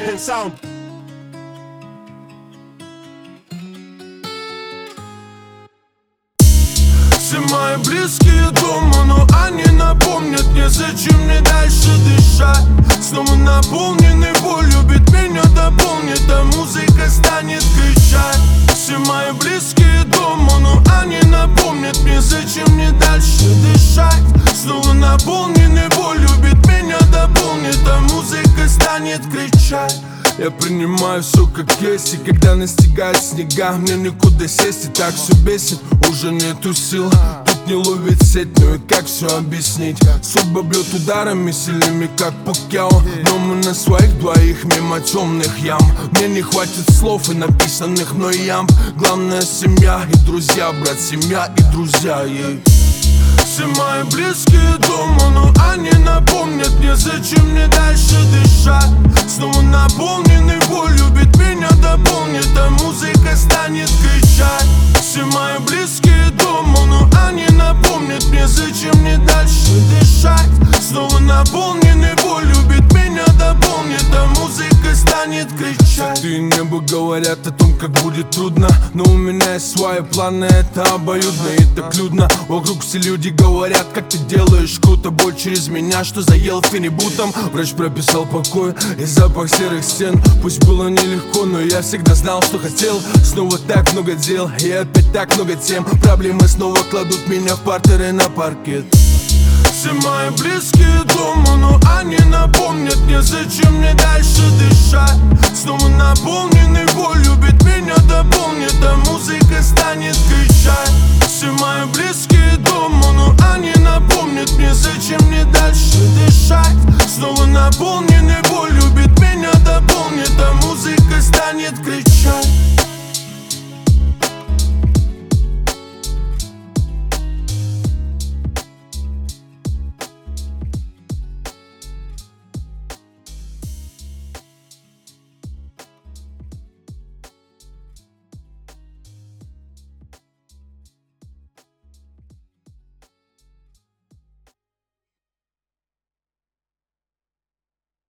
Sound. Все мои близкие дома, но они напомнят мне, зачем мне дальше дышать. Снова наполненный болью, бит меня дополнит, а музыка станет кричать. Все мои близкие дома, но они напомнят мне, зачем мне дальше дышать. Снова наполненный болью, бит меня дополнит, а музыка станет кричать. Я принимаю все как есть, и когда настигает снега, мне некуда сесть, и так все бесит, уже нету сил. Тут не ловит сеть, ну и как все объяснить? Судьба бьет ударами сильными, как Пакьяо, но мы на своих двоих мимо темных ям. Мне не хватит слов и написанных мной ям. Главное семья и друзья, брат, семья и друзья, Все мои близкие дома, но они напомнят мне, зачем мне дальше дышать. Снова наполненный болью, бит меня дополнит, а музыка станет кричать. Все мои близкие дома, но они напомнят мне, зачем мне дальше дышать. Снова наполненный болью, бит меня дополнит, а музыка станет кричать. Ты и небо говорят о том, как будет трудно, но у меня есть свои планы, это обоюдно и так людно. Вокруг все люди говорят, как ты делаешь круто. Боль через меня, что заел фенибутом. Врач прописал покой и запах серых стен. Пусть было нелегко, но я всегда знал, что хотел. Снова так много дел и опять так много тем. Проблемы снова кладут меня в партер и на паркет. Все мои близкие дома, но они напомнят мне, зачем мне дальше дышать. Снова наполненный болью, бит меня дополнит, а музыка станет кричать. Все мои близкие дома, но они напомнят мне, зачем мне дальше дышать. Снова наполненный